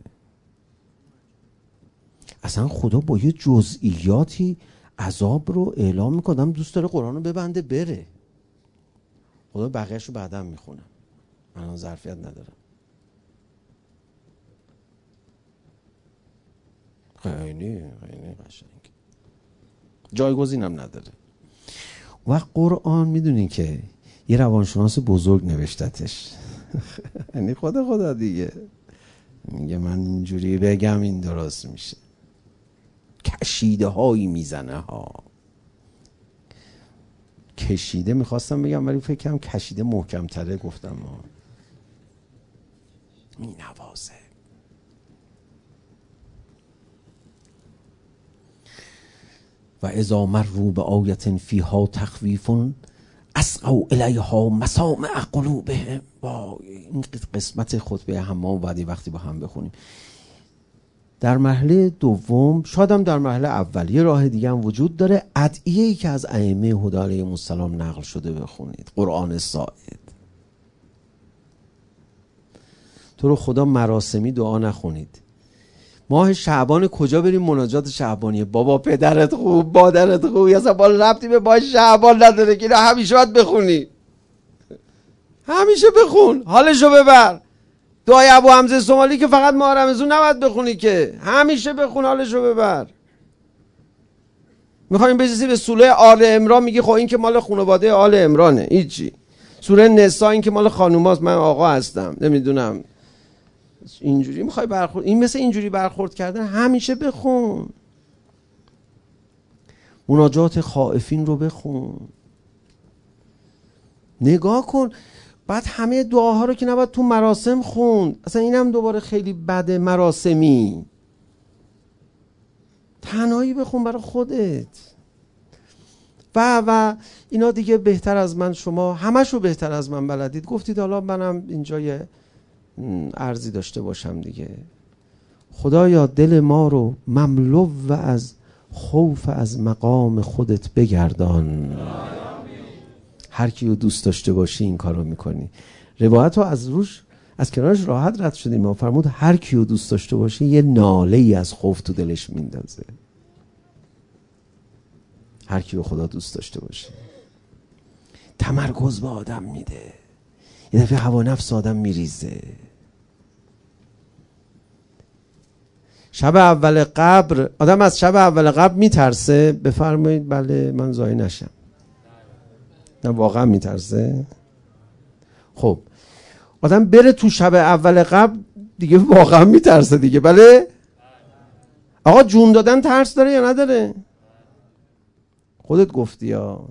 اصلا خدا با یه جزئیاتی عذاب رو اعلام میکنه، دوست داره قرآن رو ببنده بره. خدا بقیه‌اش رو بعداً میخونم، من الان ظرفیت ندارم. خیلی خیلی قشنگ، جایگزینم نداره. و قرآن میدونین که یه روانشناس بزرگ نوشتتش، یعنی خدا خدا دیگه میگه من اینجوری بگم این درست میشه، کشیده هایی میزنه ها. کشیده میخواستم بگم ولی فکر کنم کشیده محکم تره گفتم ها. می نوازه. و اذا مروا بآیة فیها تخویف اسقوا الیها مسامع قلوبهم. با این قسمت خطبه حمام بعدی وقتی با هم بخونیم. در مرحله دوم، شاید هم در مرحله اول، یه راه دیگه هم وجود داره، ادعیه‌ای که از ائمه هدی علیهم السلام نقل شده بخونید. قرآن ساعد. تو رو خدا مراسمی دعا نخونید. ماه شعبان کجا بریم مناجات شعبانیه؟ بابا پدرت خوب، مادرت خوب، یا اصلا بالا ربطی به ماه شعبان نداره که اینا همیشه باید بخونی. همیشه بخون، حالشو ببر. دعای ابو حمزه سومالی که فقط ماه رمضان نباید بخونی که، همیشه بخون، حالشو ببر. میخوایم بجیسی به سوره آل عمران، میگی خب این که مال خانواده آل عمرانه، هیچی. سوره نساء این که مال خانوماست، من آقا هستم، نمیدونم. اینجوری میخوای برخورد، این مثل اینجوری برخورد کردن، همیشه بخون. مناجات خائفین رو بخون. نگاه کن. بعد همه دعاها رو که نباید تو مراسم خوند. اصلا اینم دوباره خیلی بده مراسمی. تنهایی بخون برای خودت. و و اینا دیگه بهتر از من، شما همشو بهتر از من بلدید. گفتید حالا منم اینجا یه عرضی داشته باشم دیگه. خدایا دل ما رو مملو و از خوف از مقام خودت بگردان. هر کی رو دوست داشته باشی این کارو میکنی. روایت رو از روش از کنارش راحت رد شدیم. ما فرمود هر کی رو دوست داشته باشی یه ناله ای از خوف تو دلش میندازه. هر کی رو خدا دوست داشته باشه تمرکز به آدم میده. یه دفعه هوا نفس آدم میریزه. شب اول قبر، آدم از شب اول قبر میترسه؟ بفرمایید بله، من زای نشم. نه واقعا میترسه؟ خب آدم بره تو شب اول قبر دیگه واقعا میترسه دیگه. بله آقا، جون دادن ترس داره یا نداره؟ خودت گفتی یا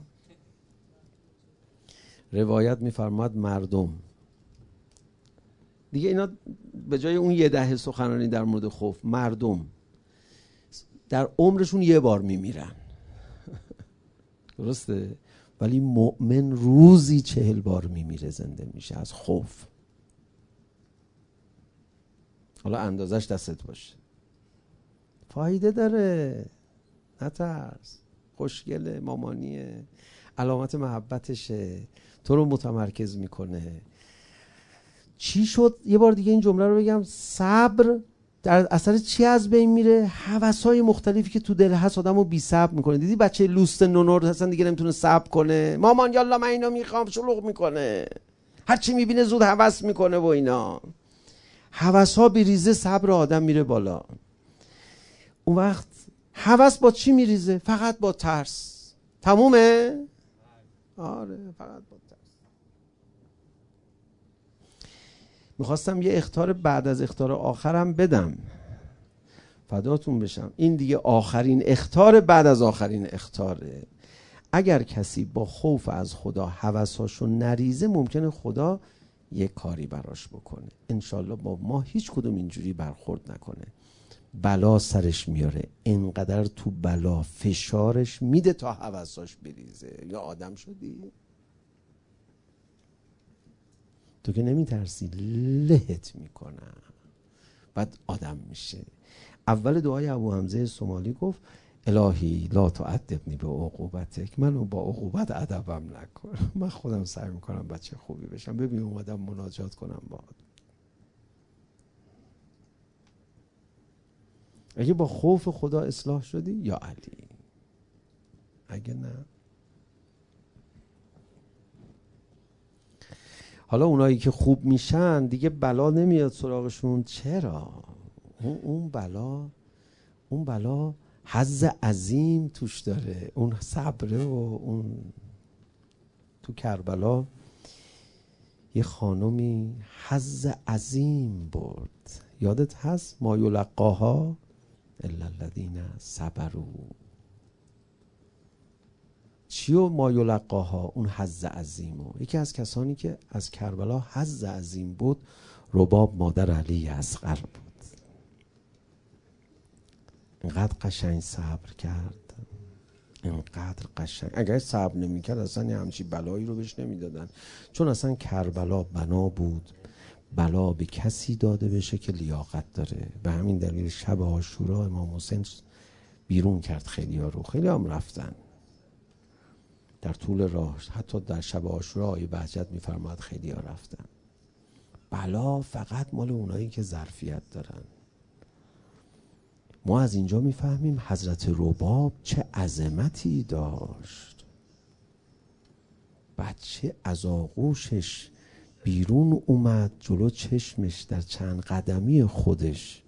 روایت میفرماد مردم دیگه، اینا به جای اون یه دهه سخنرانی در مورد خوف، مردم در عمرشون یه بار میمیرن. درسته؟ ولی مؤمن روزی چهل بار میمیره، زنده میشه از خوف. حالا اندازش دستت باشه. فایده داره، نترس. خوشگله، مامانیه، علامت محبتشه، تو رو متمرکز میکنه. چی شد؟ یه بار دیگه این جمله رو بگم. صبر در اثر چی از بین میره؟ هوس‌های مختلفی که تو دل هست آدمو بی صبر میکنه. دیدی بچه لوست نونور اصلا دیگه نمیتونه صبر کنه. مامان یالا من اینو میخوام، شلوغ میکنه. هر چی میبینه زود هوس میکنه و اینا. هوس‌ها بریزه، صبر آدم میره بالا. اون وقت هوس با چی میریزه؟ فقط با ترس. تمومه؟ آره، فقط با ترس. میخواستم یه اخطار بعد از اخطار آخرم بدم، فداتون بشم. این دیگه آخرین اخطار بعد از آخرین اخطاره. اگر کسی با خوف از خدا هوساشو نریزه، ممکنه خدا یه کاری براش بکنه. انشالله با ما هیچ کدوم اینجوری برخورد نکنه. بلا سرش میاره، انقدر تو بلا فشارش میده تا هوساش بریزه. یا آدم شدی؟ تو که نمیترسی، لهت میکنم، بعد آدم میشه. اول دعای ابو حمزه سومالی گفت الهی لا تعذبنی به عقوبتک، منو با عقوبت ادبم نکن. من خودم سعی میکنم بچه خوبی بشم. ببین اومدم مناجات کنم باهات. اگه با خوف خدا اصلاح شدی یا علی، اگه نه. حالا اونایی که خوب میشن دیگه بلا نمیاد سراغشون. چرا؟ اون بلا اون بلا حظ عظیم توش داره. اون صبره و اون تو کربلا یه خانومی حظ عظیم برد. یادت هست؟ ما یلقاها الا الذین صبروا. چیو ما یلقاها؟ اون حظ عظیمو. یکی از کسانی که از کربلا حظ عظیم بود رباب مادر علی اصغر بود. اینقدر قشنگ صبر کرد. اینقدر قشنگ. اگر صبر نمی‌کرد اصلا یه همچین بلایی رو بهش نمیدادن، چون اصلا کربلا بنا بود بلا به کسی داده بشه که لیاقت داره. به همین دلیل شب عاشورا امام حسین بیرون کرد خیلی ها رو، خیلی هم رفتن در طول راه. حتی در شب عاشورا آیه بهجت میفرماد خیلی ها رفتن. بلا فقط مال اونایی که ظرفیت دارن. ما از اینجا میفهمیم حضرت رباب چه عظمتی داشت. بچه از آغوشش بیرون اومد، جلو چشمش در چند قدمی خودش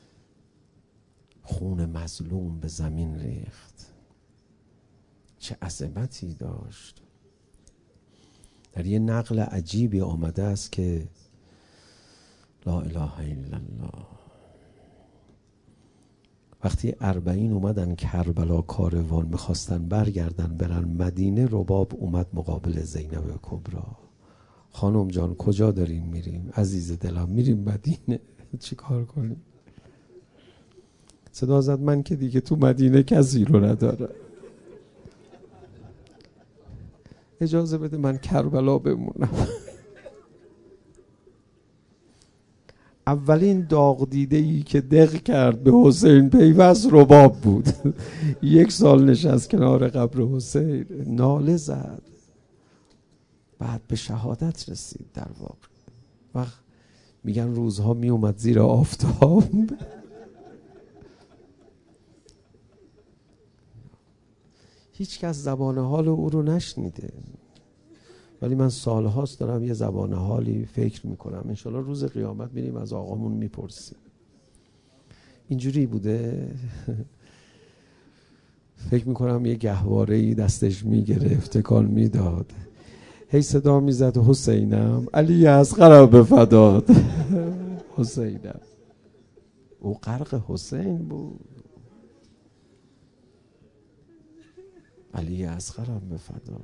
خون مظلوم به زمین ریخت. چه عظمتی داشت. در یه نقل عجیبی آمده است که لا اله الا الله، وقتی اربعین اومدن کربلا کاروان میخواستن برگردن برن مدینه، رباب اومد مقابل زینب کبرا. خانم جان کجا داریم میریم؟ عزیز دلم میریم مدینه. چی کار کنیم؟ صدا زد من که دیگه تو مدینه کسی رو نداره، اجازه بده من کربلا بمونم. اولین داغ دیده ای که دق کرد به حسین پیوست رباب بود. یک سال نشست کنار قبر حسین، ناله زد، بعد به شهادت رسید. در واقع وقت میگن روزها می اومد زیر آفتاب، هیچ کس زبان حال او رو نشنیده، ولی من سالهاست دارم یه زبان حالی فکر میکنم. انشالله روز قیامت میریم از آقامون میپرسیم اینجوری بوده. فکر میکنم یه گهواره‌ای دستش میگرفت تکان میداد، هی صدا میزد حسینم، علی اصغر به فدات. حسینم، او غرق حسین بود. علی اصغر به فدات.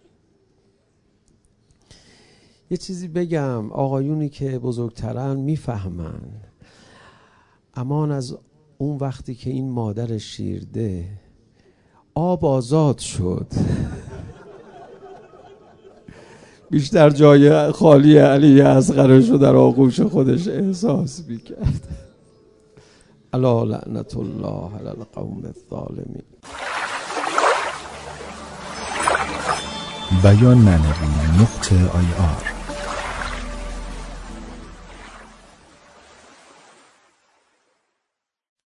یه چیزی بگم، آقایونی که بزرگترن میفهمن. امان از اون وقتی که این مادر شیرده آب آزاد شد، بیشتر جای خالی علی اصغرش رو در آغوش خودش احساس میکرد. الا لعنت الله علی القوم الظالمین. بیان معنوی نقطه آی آر